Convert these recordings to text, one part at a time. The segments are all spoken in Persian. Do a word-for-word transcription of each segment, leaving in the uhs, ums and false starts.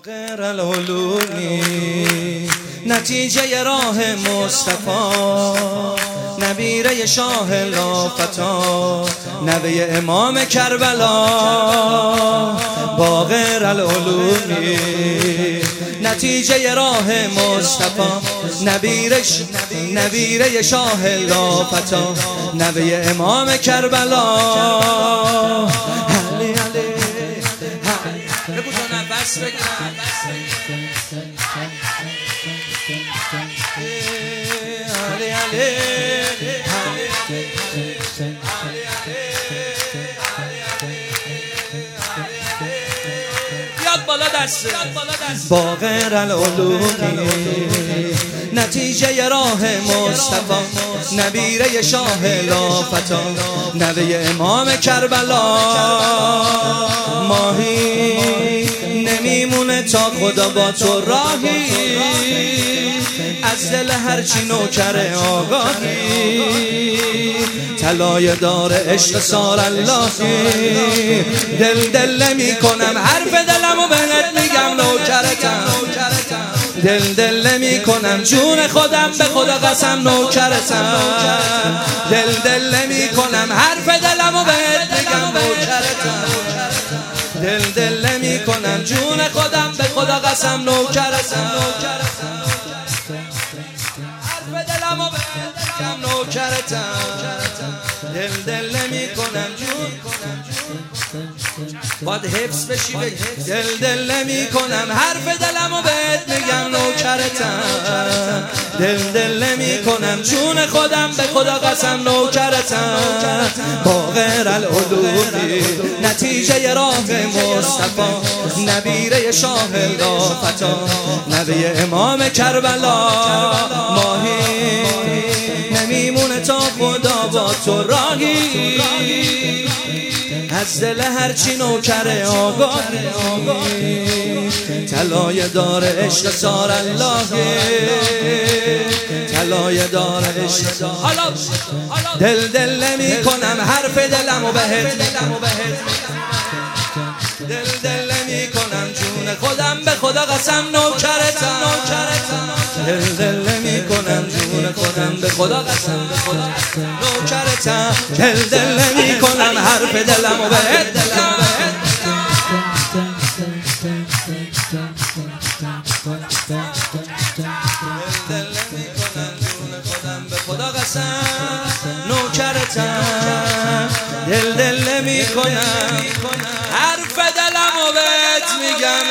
باقر العلومی نتیجه راه مصطفی، نبیره شاه لافتا، نوه امام کربلا. باقر العلومی نتیجه راه مصطفی، نبیرش نبیره شاه لافتا، نوه امام کربلا. علی علی بگو تو نفس بگیرم. علی علی بیاد بالا دست. باقر العلومی نتیجه راه مصطفی، نبیره شاه لافتا، نوه امام کربلا. ماهی نمیمونه تا خدا با تو راهی، از دل هرچی نوکر آگاهی، طلایه دار عشق سار اللهی. دل دل نمی کنم حرف دلمو بهت میگم نوکرتم، دل دل نمی کنم جون خودم به خدا قسم نوکرتم، دل دل نمی کنم حرف دلمو بهت میگم نوکرتم، دل دل نمی کنم جون خودم به خدا قسم نوکرتم، حرف دلمو بهت میگم نوکرتم، دل دل نمی کنم جون باید حفظ بشی بگی. دل دل نمی کنم حرف دلمو بهت میگم نوکرتم، دل دل نمی کنم جون خودم به خدا قسم نوکرتم. باقر العلومی نتیجه راه مصطفی، نبیره شاه لافتا، نوه امام کربلا. ماهی نمیمونه تا خدا با تو راهی، از دل هرچی نوکر آگاهی، طلایه دار عشق سار اللهی، طلایه دار عشق. حالا دل دل نمی کنم حرف دلمو بهت، دل دل نمی کنم جون خودم به خدا قسم نوکرتم، دل دل نمی کنم جون خودم به خدا قسم نوکرتم، دل دل نمی کنم حرف دلمو بهت، دل نمی کنم جون خودم به خدا قسم نوکرتم، دل دل نمی کنم حرف دلمو بهت میگم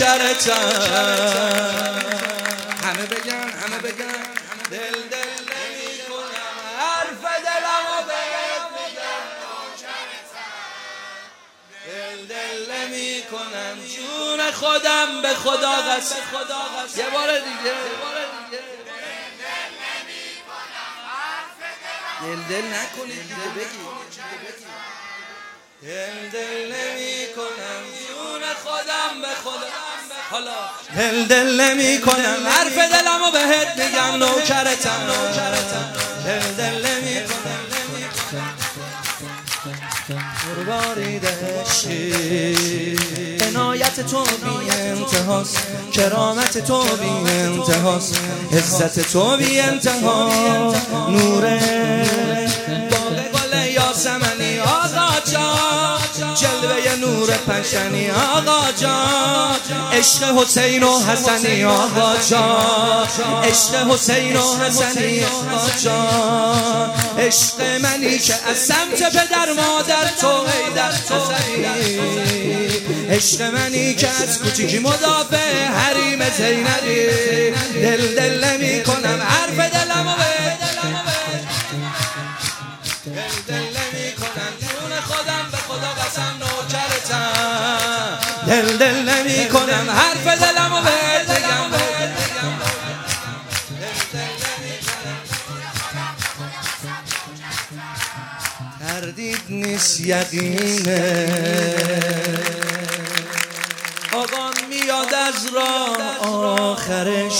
نوکرتم. همه بگن همه بگن دل دل نمی کنم حرف دلمو بهت میگم نوکرتم، دل دل نمی کنم جون خودم به خدا قسم. یه بار دیگه دل دل نکنید دیگه بگی. دل دل نمی کنم جون خودم به خدا، حالا دل دل نمی کنم حرف دلمو بهت میگم نوکرتم، دل دل نمی کنم قربانی دشتی. عنایت تو بی انتهاست، کرامت تو بی انتهاست، عزت تو بی انتها. نور باغ گل یاسمنی آقا جان، جلوه نور پنشنی آقا جان، عشق حسین و حسنی آقا جان، عشق حسین و حسنی آقا جان، عشق منی که از سمت پدر مادر تو ایدر حسنی، عشق منی که از کوچیکی مدافع حریم زینبی. دل دل نمی کنم حرف دلمو بهت، دل دل نمی کنم جون خودم به خدا قسم نوکرتم، دل دل نمی کنم حرف دلمو بهت بگم، تردید نیست یقینه. آقا میاد از راه آخرش،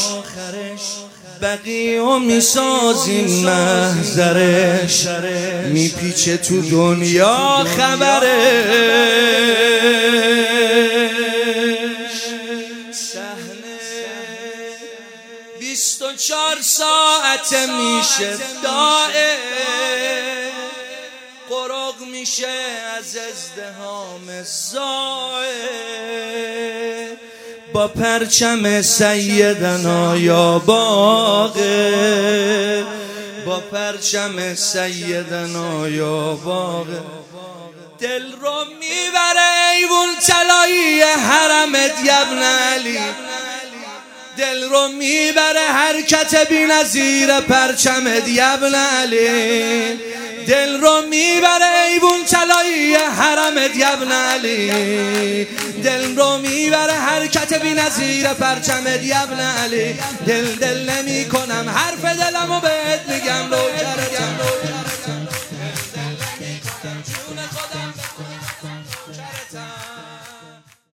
بقیه میسازیم محضرش، میپیچه تو دنیا خبرش. صحنه بیست و چهار ساعت میشه دائه قرق میشه از ازدهام زائه با پرچم سیدنا یا باغه با پرچم سیدنا یا باغه دل رو میبره ایوون طلایی حرمت ابن علی دل رو میبره حرکت بی نظیر پرچمت ابن علی دل رو میبره ایوون طلایی حرمت ابن علی دل رو میبره حرکت بی نظیر پرچمت ابن علی دل دل نمی کنم حرف دلمو بهت میگم رو کردم